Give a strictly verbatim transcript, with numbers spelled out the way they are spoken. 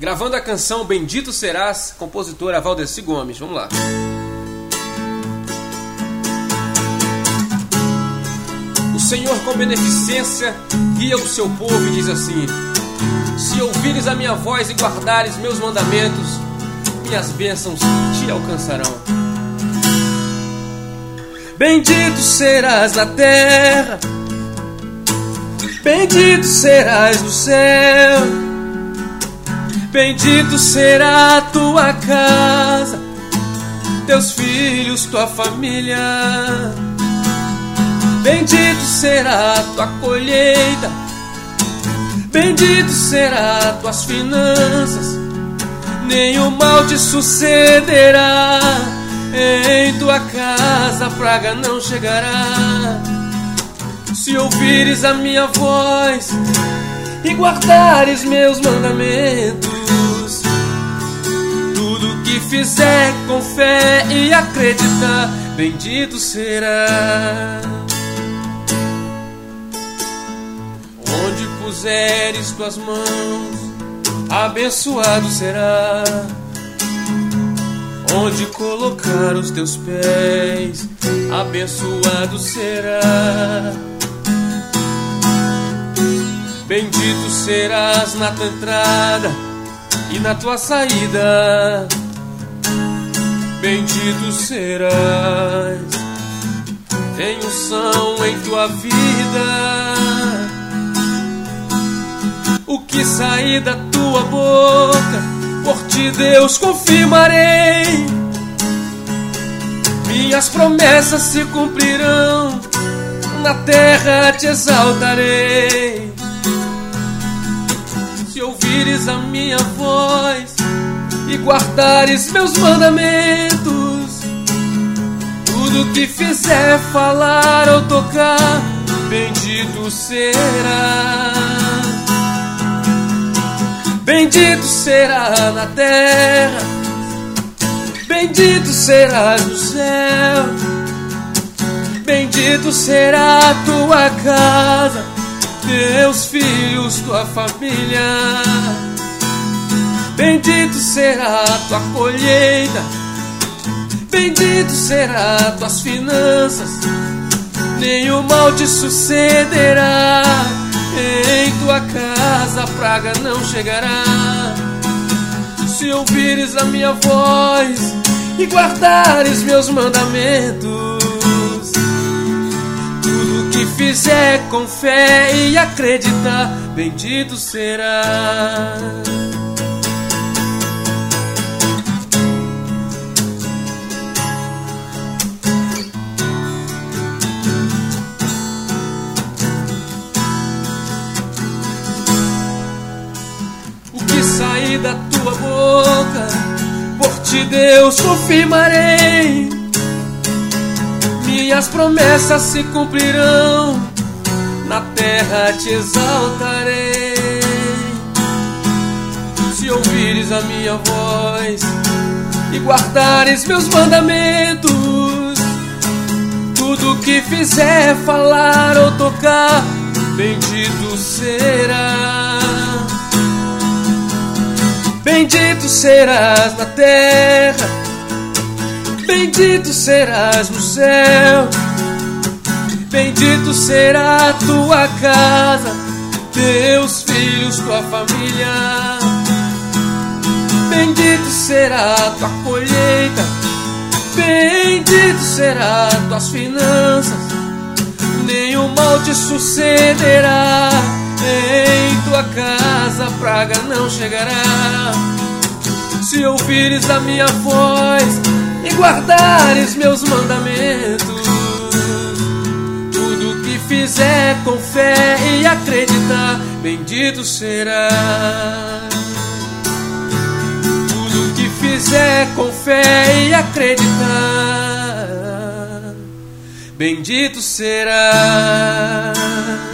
gravando a canção Bendito Serás, compositora Valdeci Gomes. Vamos lá. O Senhor com beneficência guia o seu povo e diz assim: se ouvires a minha voz e guardares meus mandamentos, minhas bênçãos te alcançarão. Bendito serás na terra, bendito serás no céu, bendito será a tua casa, teus filhos, tua família. Bendito será a tua colheita, bendito será tuas finanças, nenhum mal te sucederá. Em tua casa praga não chegará. Se ouvires a minha voz e guardares meus mandamentos, tudo que fizer com fé e acreditar, bendito será. Onde puseres tuas mãos, abençoado será. Onde colocar os teus pés, abençoado será. Bendito serás na tua entrada e na tua saída. Bendito serás. Tem unção em tua vida. O que sair da tua boca, por ti, Deus, confirmarei. Minhas promessas se cumprirão, na terra te exaltarei. Se ouvires a minha voz e guardares meus mandamentos, tudo que fizer, falar ou tocar, bendito será. Bendito será na terra, bendito será no céu, bendito será a tua casa, teus filhos, tua família. Bendito será a tua colheita, bendito será tuas finanças, nenhum mal te sucederá. Em tua casa praga não chegará. Se ouvires a minha voz e guardares meus mandamentos, tudo que fizer com fé e acreditar, bendito será. Sair da tua boca, por ti, Deus, confirmarei. Minhas promessas se cumprirão, na terra te exaltarei. Se ouvires a minha voz e guardares meus mandamentos, tudo que fizer, falar ou tocar, bendito será. Bendito serás na terra, bendito serás no céu, bendito será a tua casa, teus filhos, tua família. Bendito será a tua colheita, bendito será tuas finanças, nenhum mal te sucederá. Em tua casa praga não chegará. Se ouvires a minha voz e guardares meus mandamentos, tudo que fizer com fé e acreditar, bendito será. Tudo que fizer com fé e acreditar, bendito será.